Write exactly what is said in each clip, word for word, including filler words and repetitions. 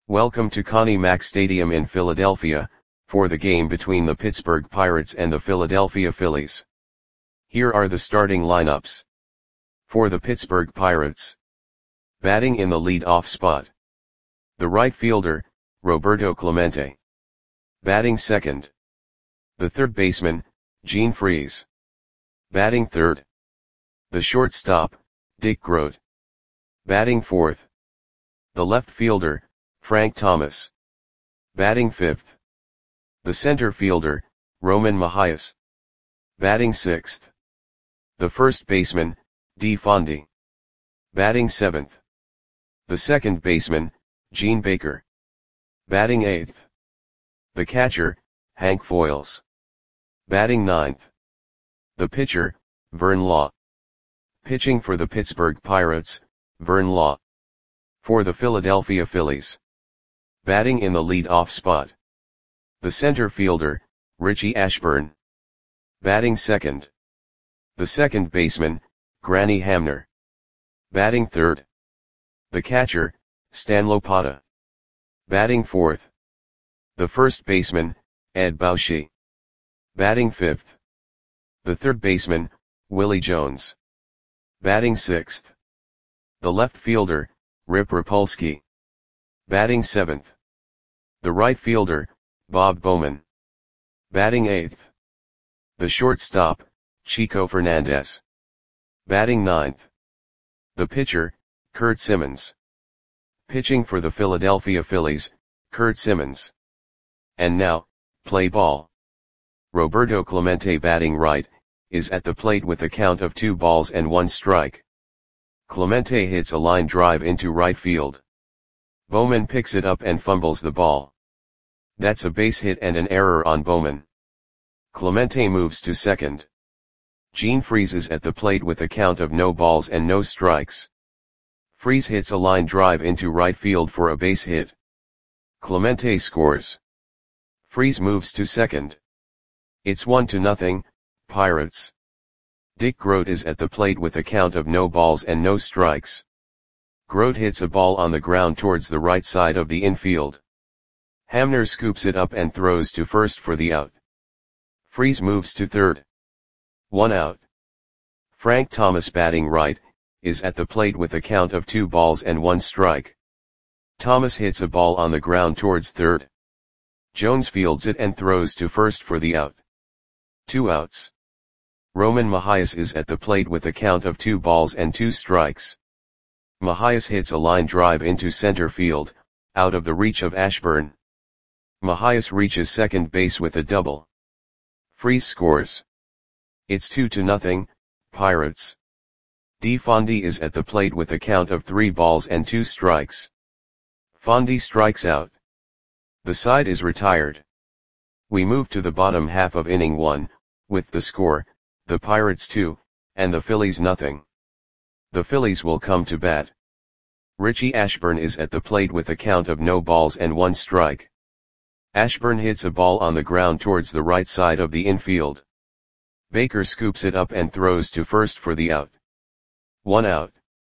Welcome to Connie Mack Stadium in Philadelphia, for the game between the Pittsburgh Pirates and the Philadelphia Phillies. Here are the starting lineups. For the Pittsburgh Pirates. Batting in the lead-off spot. The right fielder, Roberto Clemente. Batting second. The third baseman, Gene Freese. Batting third. The shortstop, Dick Groat. Batting fourth. The left fielder, Frank Thomas. Batting fifth. The center fielder, Roman Mahias. Batting sixth. The first baseman, Dee Fondy. Batting seventh. The second baseman, Gene Baker. Batting eighth. The catcher, Hank Foils. Batting ninth. The pitcher, Vern Law. Pitching for the Pittsburgh Pirates, Vern Law. For the Philadelphia Phillies. Batting in the lead-off spot. The center fielder, Richie Ashburn. Batting second. The second baseman, Granny Hamner. Batting third. The catcher, Stan Lopata. Batting fourth. The first baseman, Ed Bauschy. Batting fifth. The third baseman, Willie Jones. Batting sixth. The left fielder, Rip Rapolsky. Batting seventh. The right fielder, Bob Bowman. Batting eighth. The shortstop, Chico Fernandez. Batting ninth. The pitcher, Curt Simmons. Pitching for the Philadelphia Phillies, Curt Simmons. And now, play ball. Roberto Clemente batting right, is at the plate with a count of two balls and one strike. Clemente hits a line drive into right field. Bowman picks it up and fumbles the ball. That's a base hit and an error on Bowman. Clemente moves to second. Gene Freese is at the plate with a count of no balls and no strikes. Freese hits a line drive into right field for a base hit. Clemente scores. Freese moves to second. It's one to nothing, Pirates. Dick Groat is at the plate with a count of no balls and no strikes. Groat hits a ball on the ground towards the right side of the infield. Hamner scoops it up and throws to first for the out. Freese moves to third. One out. Frank Thomas batting right, is at the plate with a count of two balls and one strike. Thomas hits a ball on the ground towards third. Jones fields it and throws to first for the out. Two outs. Roman Mahias is at the plate with a count of two balls and two strikes. Mahias hits a line drive into center field, out of the reach of Ashburn. Mahias reaches second base with a double. Freese scores. It's two to nothing, Pirates. Dee Fondy is at the plate with a count of three balls and two strikes. Fondy strikes out. The side is retired. We move to the bottom half of inning one, with the score, the Pirates two, and the Phillies nothing. The Phillies will come to bat. Richie Ashburn is at the plate with a count of no balls and one strike. Ashburn hits a ball on the ground towards the right side of the infield. Baker scoops it up and throws to first for the out. One out.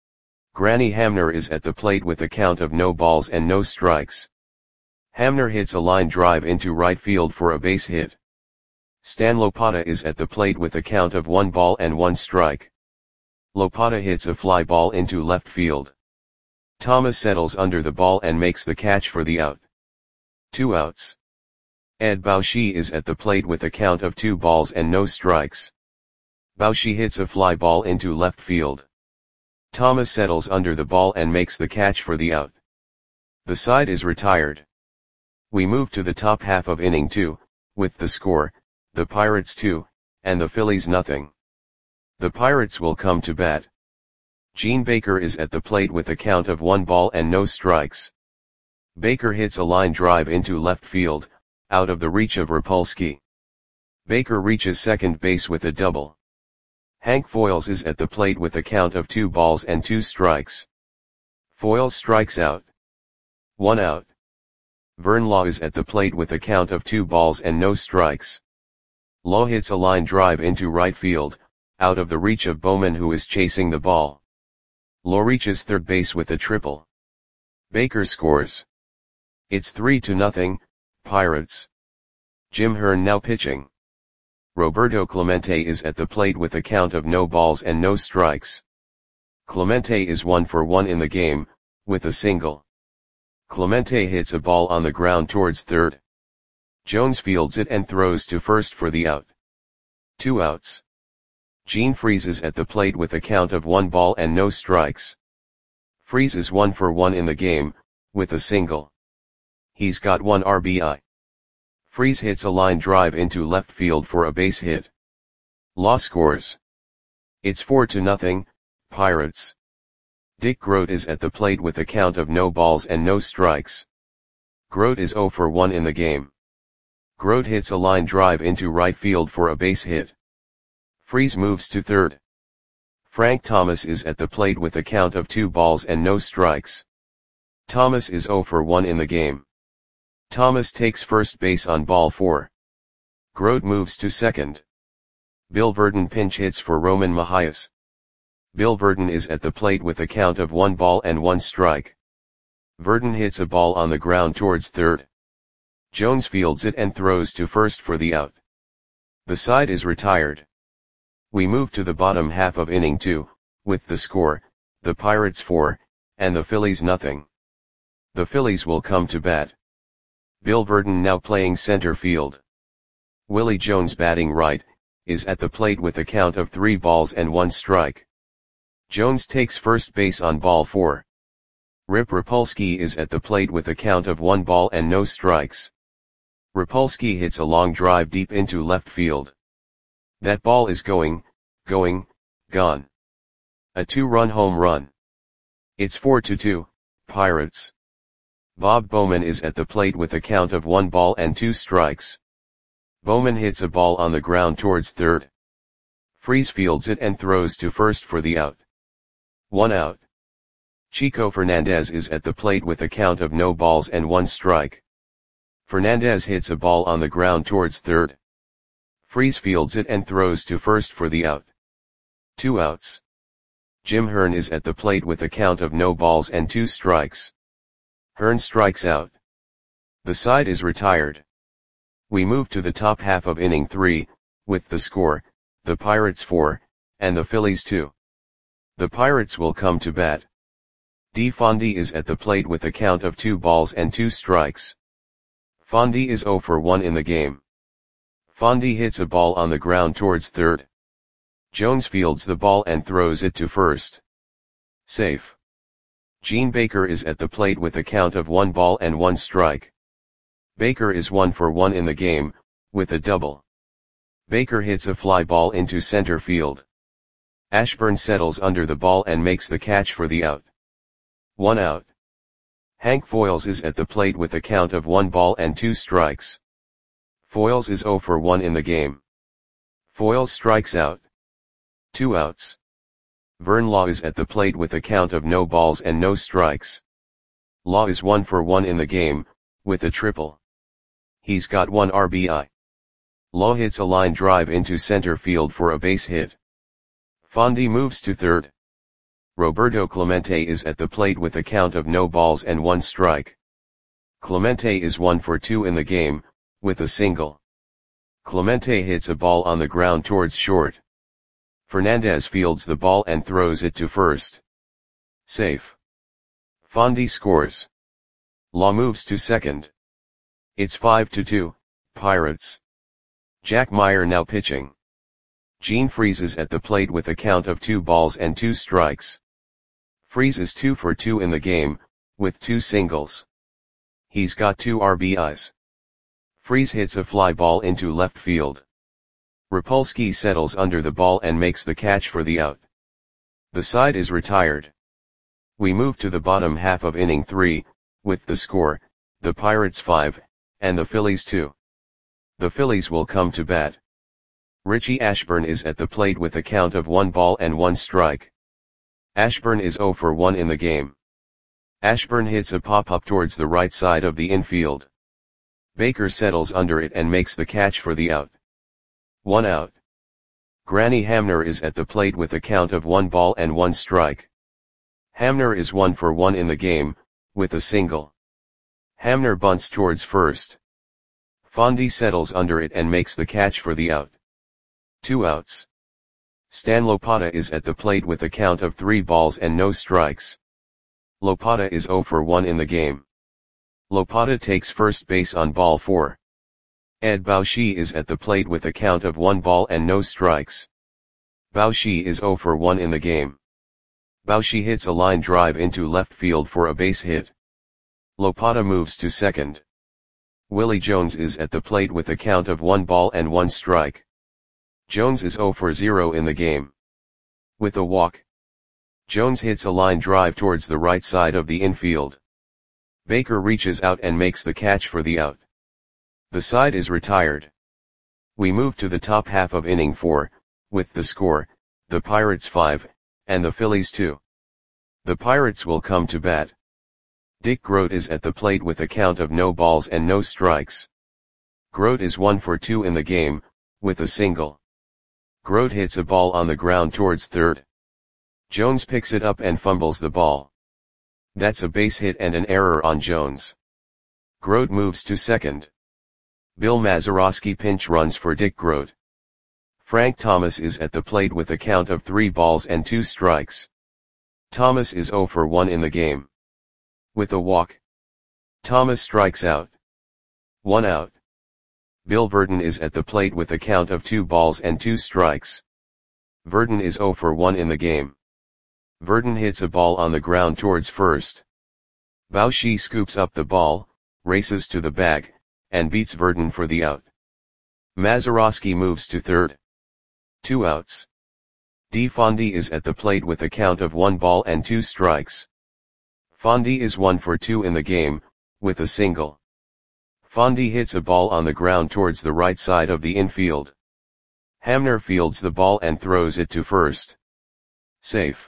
Granny Hamner is at the plate with a count of no balls and no strikes. Hamner hits a line drive into right field for a base hit. Stan Lopata is at the plate with a count of one ball and one strike. Lopata hits a fly ball into left field. Thomas settles under the ball and makes the catch for the out. Two outs. Ed Bauschy is at the plate with a count of two balls and no strikes. Bauschy hits a fly ball into left field. Thomas settles under the ball and makes the catch for the out. The side is retired. We move to the top half of inning two, with the score, the Pirates two, and the Phillies nothing. The Pirates will come to bat. Gene Baker is at the plate with a count of one ball and no strikes. Baker hits a line drive into left field, out of the reach of Rapolsky. Baker reaches second base with a double. Hank Foils is at the plate with a count of two balls and two strikes. Foils strikes out. One out. Vern Law is at the plate with a count of two balls and no strikes. Law hits a line drive into right field, out of the reach of Bowman who is chasing the ball. Law reaches third base with a triple. Baker scores. It's three to nothing, Pirates. Jim Hearn now pitching. Roberto Clemente is at the plate with a count of no balls and no strikes. Clemente is one for one in the game, with a single. Clemente hits a ball on the ground towards third. Jones fields it and throws to first for the out. Two outs. Gene Freese is at the plate with a count of one ball and no strikes. Freese is one for one in the game, with a single. He's got one R B I. Freese hits a line drive into left field for a base hit. Law scores. It's four to nothing, Pirates. Dick Groat is at the plate with a count of no balls and no strikes. Groat is zero for one in the game. Groat hits a line drive into right field for a base hit. Freese moves to third. Frank Thomas is at the plate with a count of two balls and no strikes. Thomas is zero for one in the game. Thomas takes first base on ball four. Groat moves to second. Bill Verdon pinch hits for Roman Mahias. Bill Verdon is at the plate with a count of one ball and one strike. Verdon hits a ball on the ground towards third. Jones fields it and throws to first for the out. The side is retired. We move to the bottom half of inning two, with the score, the Pirates four, and the Phillies nothing. The Phillies will come to bat. Bill Verdon now playing center field. Willie Jones batting right, is at the plate with a count of three balls and one strike. Jones takes first base on ball four. Rip Rapolsky is at the plate with a count of one ball and no strikes. Rapolsky hits a long drive deep into left field. That ball is going, going, gone. A two-run home run. It's four to two, Pirates. Bob Bowman is at the plate with a count of one ball and two strikes. Bowman hits a ball on the ground towards third. Freese fields it and throws to first for the out. One out. Chico Fernandez is at the plate with a count of no balls and one strike. Fernandez hits a ball on the ground towards third. Freese fields it and throws to first for the out. Two outs. Jim Hearn is at the plate with a count of no balls and two strikes. Hearn strikes out. The side is retired. We move to the top half of inning three, with the score, the Pirates four, and the Phillies two. The Pirates will come to bat. D. Fondy is at the plate with a count of two balls and two strikes. Fondy is zero for one in the game. Fondy hits a ball on the ground towards third. Jones fields the ball and throws it to first. Safe. Gene Baker is at the plate with a count of one ball and one strike. Baker is one for one in the game, with a double. Baker hits a fly ball into center field. Ashburn settles under the ball and makes the catch for the out. One out. Hank Foils is at the plate with a count of one ball and two strikes. Foils is zero for one in the game. Foils strikes out. Two outs. Vern Law is at the plate with a count of no balls and no strikes. Law is one for one in the game, with a triple. He's got one R B I. Law hits a line drive into center field for a base hit. Fondy moves to third. Roberto Clemente is at the plate with a count of no balls and one strike. Clemente is one for two in the game, with a single. Clemente hits a ball on the ground towards short. Fernandez fields the ball and throws it to first. Safe. Fondy scores. Law moves to second. It's five to two, Pirates. Jack Meyer now pitching. Gene Freese is at the plate with a count of two balls and two strikes. Freese is two for two in the game, with two singles. He's got two R B Is. Freese hits a fly ball into left field. Rapolsky settles under the ball and makes the catch for the out. The side is retired. We move to the bottom half of inning three, with the score, the Pirates five, and the Phillies two. The Phillies will come to bat. Richie Ashburn is at the plate with a count of one ball and one strike. Ashburn is zero for one in the game. Ashburn hits a pop-up towards the right side of the infield. Baker settles under it and makes the catch for the out. One out. Granny Hamner is at the plate with a count of one ball and one strike. Hamner is one for one in the game, with a single. Hamner bunts towards first. Fondy settles under it and makes the catch for the out. Two outs. Stan Lopata is at the plate with a count of three balls and no strikes. Lopata is zero for one in the game. Lopata takes first base on ball four. Ed Baushi is at the plate with a count of one ball and no strikes. Baushi is zero for one in the game. Baushi hits a line drive into left field for a base hit. Lopata moves to second. Willie Jones is at the plate with a count of one ball and one strike. Jones is zero for zero in the game. With a walk, Jones hits a line drive towards the right side of the infield. Baker reaches out and makes the catch for the out. The side is retired. We move to the top half of inning four, with the score, the Pirates five, and the Phillies two. The Pirates will come to bat. Dick Groat is at the plate with a count of no balls and no strikes. Groat is one for two in the game, with a single. Groat hits a ball on the ground towards third. Jones picks it up and fumbles the ball. That's a base hit and an error on Jones. Groat moves to second. Bill Mazeroski pinch runs for Dick Groat. Frank Thomas is at the plate with a count of three balls and two strikes. Thomas is zero for one in the game. With a walk, Thomas strikes out. One out. Bill Verdon is at the plate with a count of two balls and two strikes. Verdon is zero for one in the game. Verdon hits a ball on the ground towards first. Baushi scoops up the ball, races to the bag, and beats Verdon for the out. Mazeroski moves to third. Two outs. D. Fondy is at the plate with a count of one ball and two strikes. Fondy is one for two in the game, with a single. Fondy hits a ball on the ground towards the right side of the infield. Hamner fields the ball and throws it to first. Safe.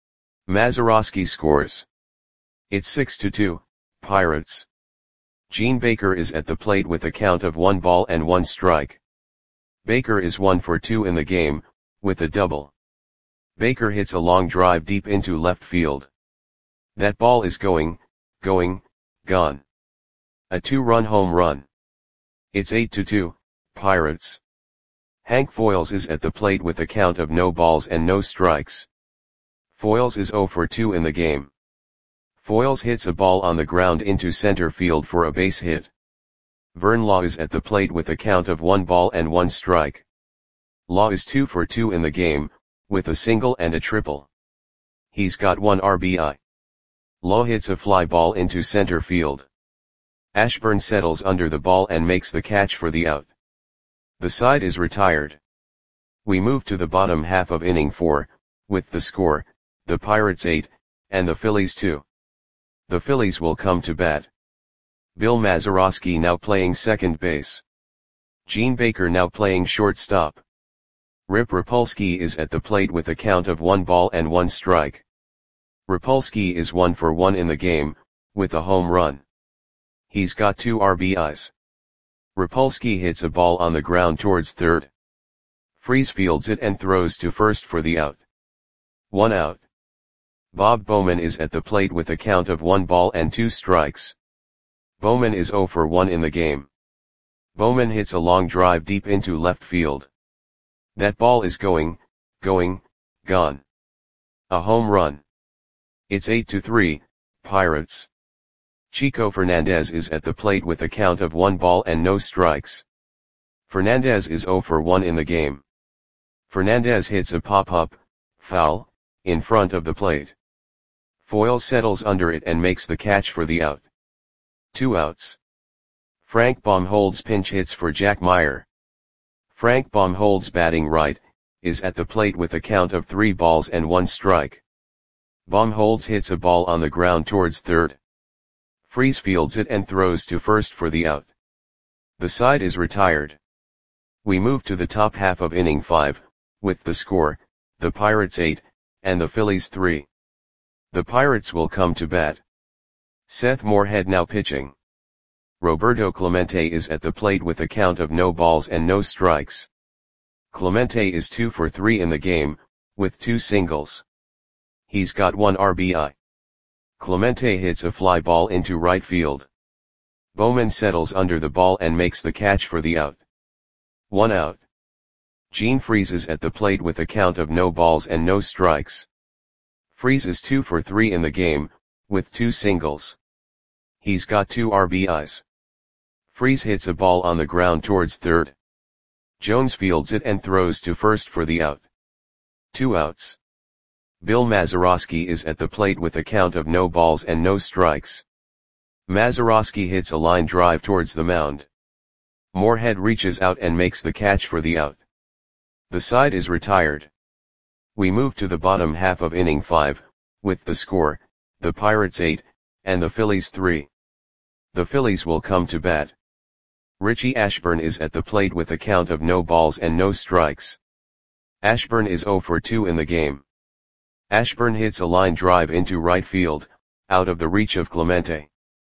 Mazeroski scores. It's six to two, Pirates. Gene Baker is at the plate with a count of one ball and one strike. Baker is one for two in the game, with a double. Baker hits a long drive deep into left field. That ball is going, going, gone. A two-run home run. It's eight to two, Pirates. Hank Foyles is at the plate with a count of no balls and no strikes. Foyles is zero for two in the game. Foyles hits a ball on the ground into center field for a base hit. Vern Law is at the plate with a count of one ball and one strike. Law is two for two in the game, with a single and a triple. He's got one R B I. Law hits a fly ball into center field. Ashburn settles under the ball and makes the catch for the out. The side is retired. We move to the bottom half of inning four, with the score, the Pirates eight, and the Phillies two. The Phillies will come to bat. Bill Mazeroski now playing second base. Gene Baker now playing shortstop. Rip Rapolsky is at the plate with a count of one ball and one strike. Rapolsky is one for one in the game, with a home run. He's got two R B Is. Rapolsky hits a ball on the ground towards third. Freese fields it and throws to first for the out. One out. Bob Bowman is at the plate with a count of one ball and two strikes. Bowman is zero for one in the game. Bowman hits a long drive deep into left field. That ball is going, going, gone. A home run. It's eight to three, Pirates. Chico Fernandez is at the plate with a count of one ball and no strikes. Fernandez is zero for one in the game. Fernandez hits a pop-up, foul, in front of the plate. Foyles settles under it and makes the catch for the out. Two outs. Frank Baumholz pinch hits for Jack Meyer. Frank Baumholz batting right, is at the plate with a count of three balls and one strike. Baumholz hits a ball on the ground towards third. Freese fields it and throws to first for the out. The side is retired. We move to the top half of inning five, with the score, the Pirates eight, and the Phillies three. The Pirates will come to bat. Seth Moorhead now pitching. Roberto Clemente is at the plate with a count of no balls and no strikes. Clemente is two for three in the game, with two singles. He's got one R B I. Clemente hits a fly ball into right field. Bowman settles under the ball and makes the catch for the out. One out. Gene freezes at the plate with a count of no balls and no strikes. Freeze is two for three in the game, with two singles. He's got two R B Is. Freeze hits a ball on the ground towards third. Jones fields it and throws to first for the out. Two outs. Bill Mazeroski is at the plate with a count of no balls and no strikes. Mazeroski hits a line drive towards the mound. Moorhead reaches out and makes the catch for the out. The side is retired. We move to the bottom half of inning five, with the score, the Pirates eight, and the Phillies three. The Phillies will come to bat. Richie Ashburn is at the plate with a count of no balls and no strikes. Ashburn is oh for two in the game. Ashburn hits a line drive into right field, out of the reach of Clemente.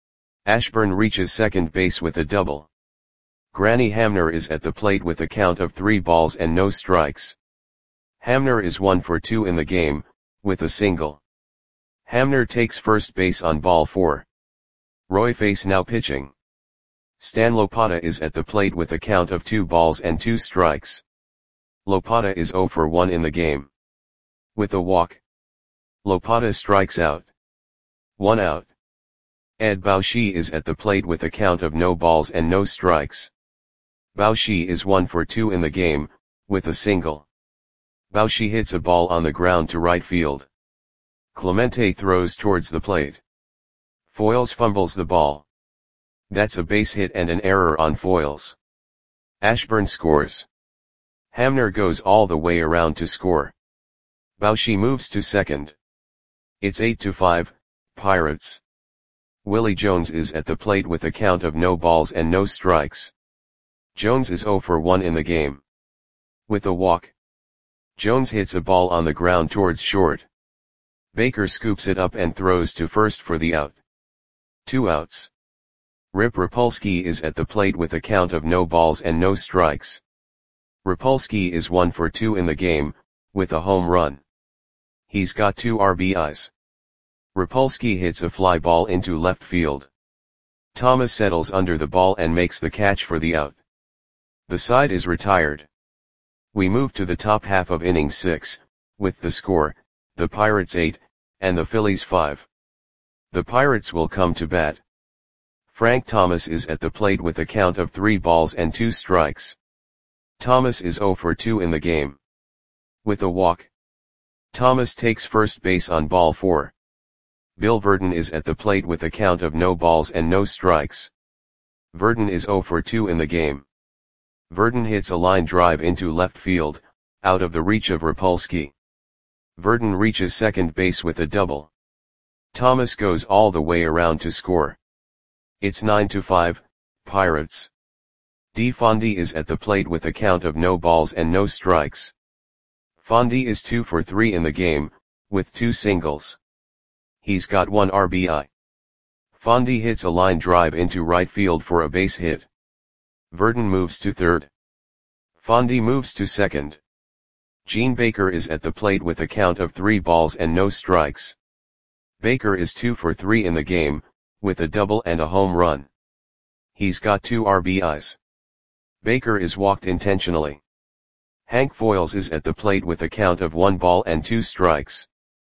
Ashburn reaches second base with a double. Granny Hamner is at the plate with a count of three balls and no strikes. Hamner is one for two in the game, with a single. Hamner takes first base on ball four. Roy Face now pitching. Stan Lopata is at the plate with a count of two balls and two strikes. Lopata is oh for one in the game. With a walk. Lopata strikes out. One out. Ed Baushi is at the plate with a count of no balls and no strikes. Baushi is one for two in the game, with a single. Baushi hits a ball on the ground to right field. Clemente throws towards the plate. Foyles fumbles the ball. That's a base hit and an error on Foyles. Ashburn scores. Hamner goes all the way around to score. Baushi moves to second. It's eight to five, Pirates. Willie Jones is at the plate with a count of no balls and no strikes. Jones is oh for one in the game. With a walk. Jones hits a ball on the ground towards short. Baker scoops it up and throws to first for the out. Two outs. Rip Rapolsky is at the plate with a count of no balls and no strikes. Rapolsky is one for two in the game, with a home run. He's got two R B Is. Rapolsky hits a fly ball into left field. Thomas settles under the ball and makes the catch for the out. The side is retired. We move to the top half of inning six, with the score, the Pirates eight, and the Phillies five. The Pirates will come to bat. Frank Thomas is at the plate with a count of three balls and two strikes. Thomas is oh for two in the game. With a walk. Thomas takes first base on ball four. Bill Verdon is at the plate with a count of no balls and no strikes. Verdon is oh for two in the game. Verdon hits a line drive into left field, out of the reach of Rapolsky. Verdon reaches second base with a double. Thomas goes all the way around to score. It's nine to five, Pirates. D. Fondy is at the plate with a count of no balls and no strikes. Fondy is two for three in the game, with two singles. He's got one R B I. Fondy hits a line drive into right field for a base hit. Verdon moves to third. Fondy moves to second. Gene Baker is at the plate with a count of three balls and no strikes. Baker is two for three in the game, with a double and a home run. He's got two R B Is. Baker is walked intentionally. Hank Foyles is at the plate with a count of one ball and two strikes.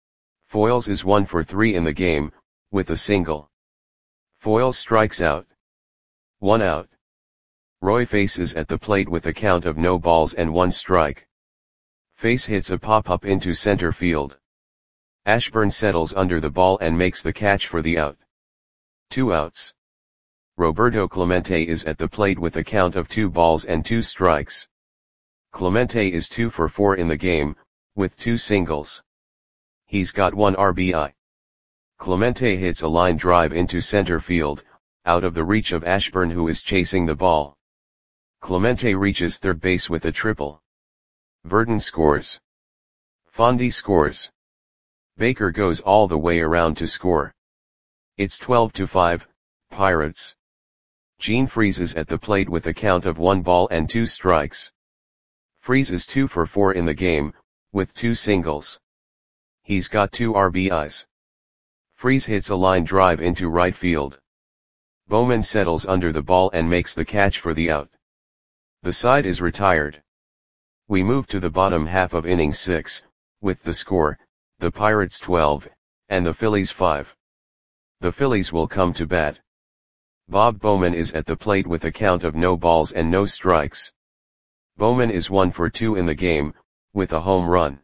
Foyles is one for three in the game, with a single. Foyles strikes out. One out. Roy Face is at the plate with a count of no balls and one strike. Face hits a pop-up into center field. Ashburn settles under the ball and makes the catch for the out. Two outs. Roberto Clemente is at the plate with a count of two balls and two strikes. Clemente is two for four in the game, with two singles. He's got one R B I. Clemente hits a line drive into center field, out of the reach of Ashburn who is chasing the ball. Clemente reaches third base with a triple. Verdon scores. Fondy scores. Baker goes all the way around to score. It's twelve to five, Pirates. Gene freezes at the plate with a count of one ball and two strikes. Freeze is two for four in the game, with two singles. He's got two R B Is. Freeze hits a line drive into right field. Bowman settles under the ball and makes the catch for the out. The side is retired. We move to the bottom half of inning six, with the score, the Pirates twelve, and the Phillies five. The Phillies will come to bat. Bob Bowman is at the plate with a count of no balls and no strikes. Bowman is one for two in the game, with a home run.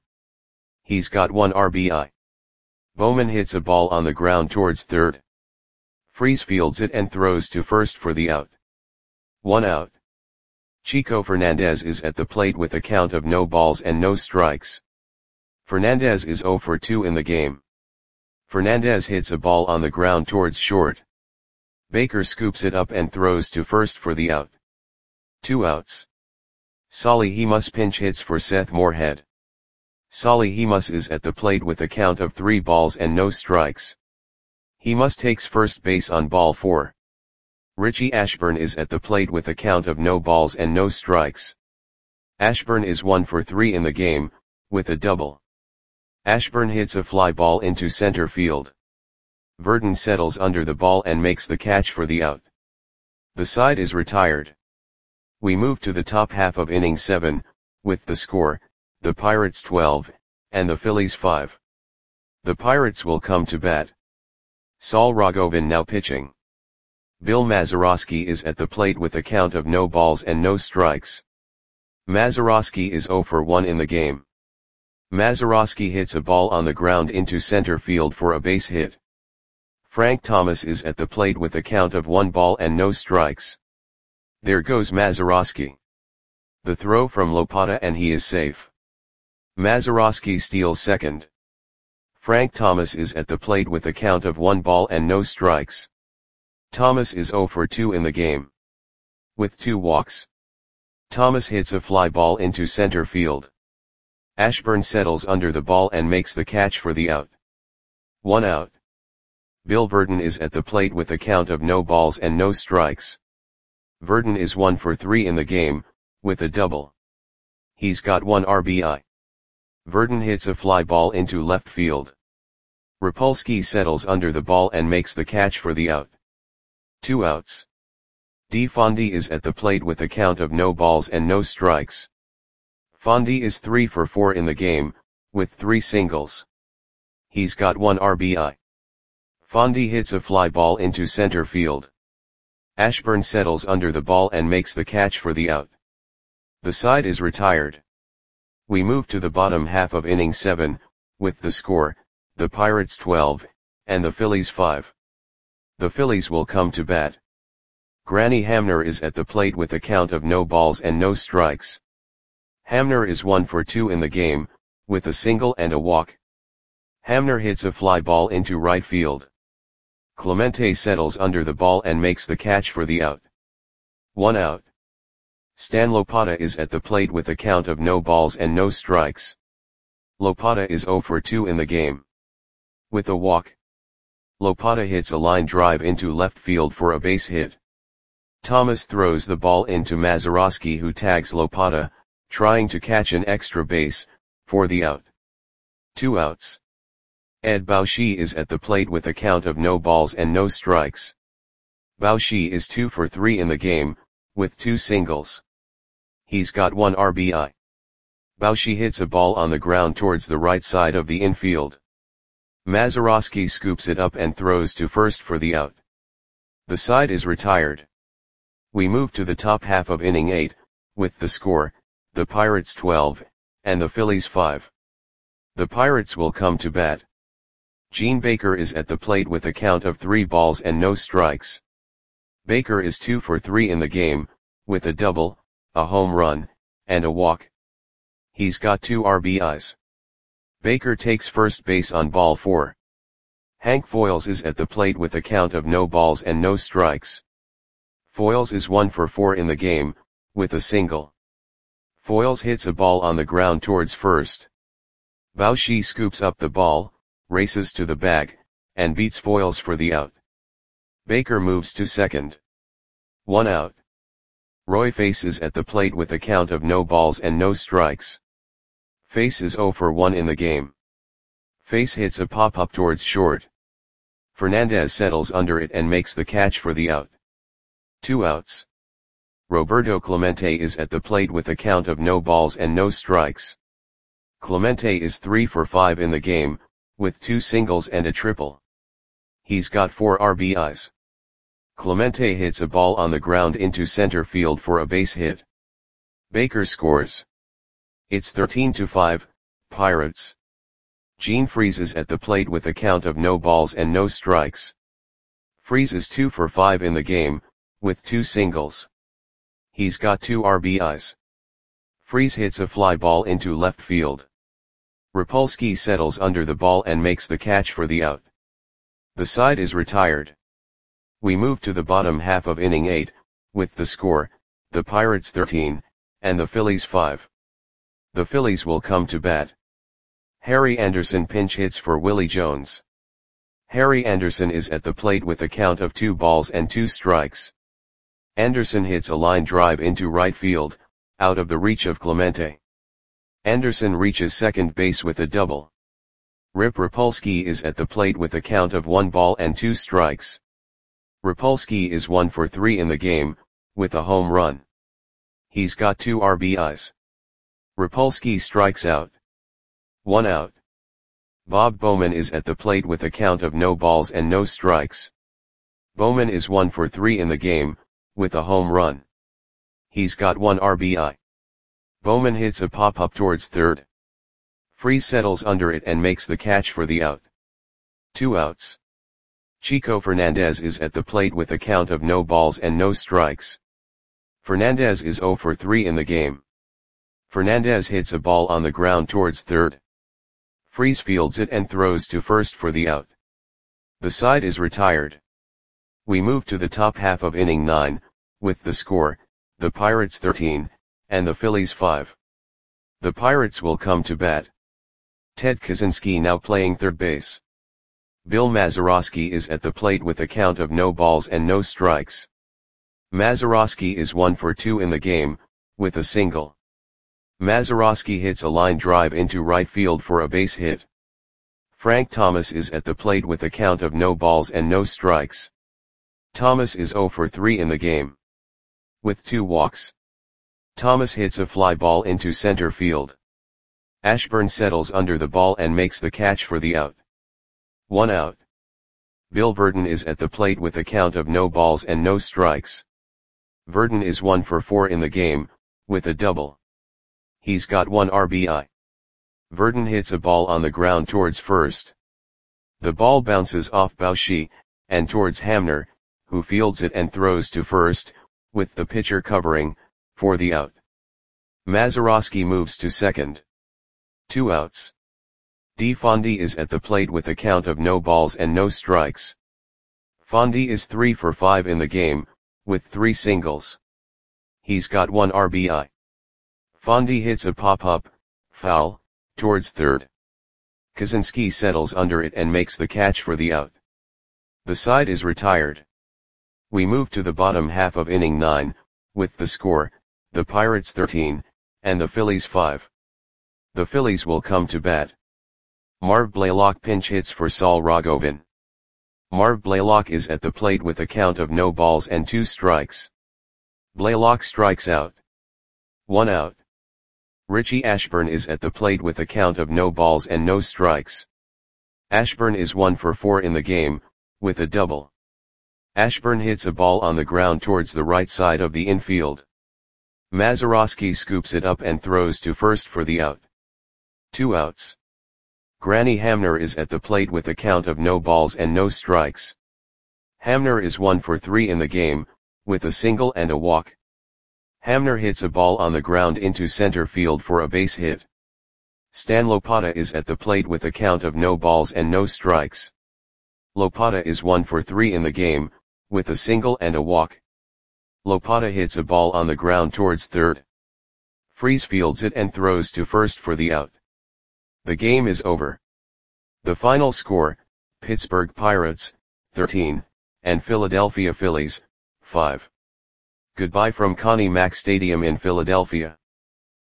He's got one R B I. Bowman hits a ball on the ground towards third. Freese fields it and throws to first for the out. One out. Chico Fernandez is at the plate with a count of no balls and no strikes. Fernandez is zero for two in the game. Fernandez hits a ball on the ground towards short. Baker scoops it up and throws to first for the out. Two outs. Solly Hemus pinch hits for Seth Moorhead. Solly Hemus is at the plate with a count of three balls and no strikes. Hemus takes first base on ball four. Richie Ashburn is at the plate with a count of no balls and no strikes. Ashburn is one for three in the game, with a double. Ashburn hits a fly ball into center field. Verdon settles under the ball and makes the catch for the out. The side is retired. We move to the top half of inning seven, with the score, the Pirates twelve, and the Phillies five. The Pirates will come to bat. Saul Rogovin now pitching. Bill Mazeroski is at the plate with a count of no balls and no strikes. Mazeroski is zero for one in the game. Mazeroski hits a ball on the ground into center field for a base hit. Frank Thomas is at the plate with a count of one ball and no strikes. There goes Mazeroski. The throw from Lopata and he is safe. Mazeroski steals second. Frank Thomas is at the plate with a count of one ball and no strikes. Thomas is zero for two in the game. With two walks. Thomas hits a fly ball into center field. Ashburn settles under the ball and makes the catch for the out. One out. Bill Verdon is at the plate with a count of no balls and no strikes. Verdon is one for three in the game, with a double. He's got one R B I. Verdon hits a fly ball into left field. Rapolsky settles under the ball and makes the catch for the out. Two outs. D. Fondy is at the plate with a count of no balls and no strikes. Fondy is three for four in the game, with three singles. He's got one R B I. Fondy hits a fly ball into center field. Ashburn settles under the ball and makes the catch for the out. The side is retired. We move to the bottom half of inning seven, with the score, the Pirates twelve, and the Phillies five. The Phillies will come to bat. Granny Hamner is at the plate with a count of no balls and no strikes. Hamner is one for two in the game, with a single and a walk. Hamner hits a fly ball into right field. Clemente settles under the ball and makes the catch for the out. One out. Stan Lopata is at the plate with a count of no balls and no strikes. Lopata is zero for two in the game. With a walk. Lopata hits a line drive into left field for a base hit. Thomas throws the ball into Mazeroski, who tags Lopata, trying to catch an extra base, for the out. Two outs. Ed Baushi is at the plate with a count of no balls and no strikes. Baushi is two for three in the game, with two singles. He's got one R B I. Baushi hits a ball on the ground towards the right side of the infield. Mazeroski scoops it up and throws to first for the out. The side is retired. We move to the top half of inning eight, with the score, the Pirates twelve, and the Phillies five. The Pirates will come to bat. Gene Baker is at the plate with a count of three balls and no strikes. Baker is two for three in the game, with a double, a home run, and a walk. He's got two R B Is. Baker takes first base on ball four. Hank Foils is at the plate with a count of no balls and no strikes. Foils is one for four in the game, with a single. Foils hits a ball on the ground towards first. Baushi scoops up the ball, races to the bag, and beats Foils for the out. Baker moves to second. One out. Roy Face is at the plate with a count of no balls and no strikes. Face is zero for one in the game. Face hits a pop-up towards short. Fernandez settles under it and makes the catch for the out. Two outs. Roberto Clemente is at the plate with a count of no balls and no strikes. Clemente is three for five in the game, with two singles and a triple. He's got four R B Is. Clemente hits a ball on the ground into center field for a base hit. Baker scores. It's thirteen to five, Pirates. Gene Freese is at the plate with a count of no balls and no strikes. Freese is two for five in the game, with two singles. He's got two R B Is. Freese hits a fly ball into left field. Rapolsky settles under the ball and makes the catch for the out. The side is retired. We move to the bottom half of inning eight, with the score, the Pirates thirteen, and the Phillies five. The Phillies will come to bat. Harry Anderson pinch hits for Willie Jones. Harry Anderson is at the plate with a count of two balls and two strikes. Anderson hits a line drive into right field, out of the reach of Clemente. Anderson reaches second base with a double. Rip Rapolsky is at the plate with a count of one ball and two strikes. Rapolsky is one for three in the game, with a home run. He's got two R B Is. Rapolsky strikes out. One out. Bob Bowman is at the plate with a count of no balls and no strikes. Bowman is one for three in the game, with a home run. He's got one R B I. Bowman hits a pop-up towards third. Freese settles under it and makes the catch for the out. Two outs. Chico Fernandez is at the plate with a count of no balls and no strikes. Fernandez is zero for three in the game. Fernandez hits a ball on the ground towards third. Freese fields it and throws to first for the out. The side is retired. We move to the top half of inning nine, with the score, the Pirates thirteen, and the Phillies five. The Pirates will come to bat. Ted Kaczynski now playing third base. Bill Mazeroski is at the plate with a count of no balls and no strikes. Mazeroski is one for two in the game, with a single. Mazeroski hits a line drive into right field for a base hit. Frank Thomas is at the plate with a count of no balls and no strikes. Thomas is zero for three in the game, with two walks. Thomas hits a fly ball into center field. Ashburn settles under the ball and makes the catch for the out. One out. Bill Verdon is at the plate with a count of no balls and no strikes. Verdon is one for four in the game, with a double. He's got one R B I. Verdon hits a ball on the ground towards first. The ball bounces off Bauchi, and towards Hamner, who fields it and throws to first, with the pitcher covering, for the out. Mazeroski moves to second. Two outs. D. Fondy is at the plate with a count of no balls and no strikes. Fondy is three for five in the game, with three singles. He's got one R B I. Fondy hits a pop-up, foul, towards third. Kaczynski settles under it and makes the catch for the out. The side is retired. We move to the bottom half of inning nine, with the score, the Pirates thirteen, and the Phillies five. The Phillies will come to bat. Marv Blaylock pinch hits for Saul Rogovin. Marv Blaylock is at the plate with a count of no balls and two strikes. Blaylock strikes out. One out. Richie Ashburn is at the plate with a count of no balls and no strikes. Ashburn is one for four in the game, with a double. Ashburn hits a ball on the ground towards the right side of the infield. Mazeroski scoops it up and throws to first for the out. Two outs. Granny Hamner is at the plate with a count of no balls and no strikes. Hamner is one for three in the game, with a single and a walk. Hamner hits a ball on the ground into center field for a base hit. Stan Lopata is at the plate with a count of no balls and no strikes. Lopata is one for three in the game, with a single and a walk. Lopata hits a ball on the ground towards third. Freese fields it and throws to first for the out. The game is over. The final score, Pittsburgh Pirates, thirteen, and Philadelphia Phillies, five. Goodbye from Connie Mack Stadium in Philadelphia.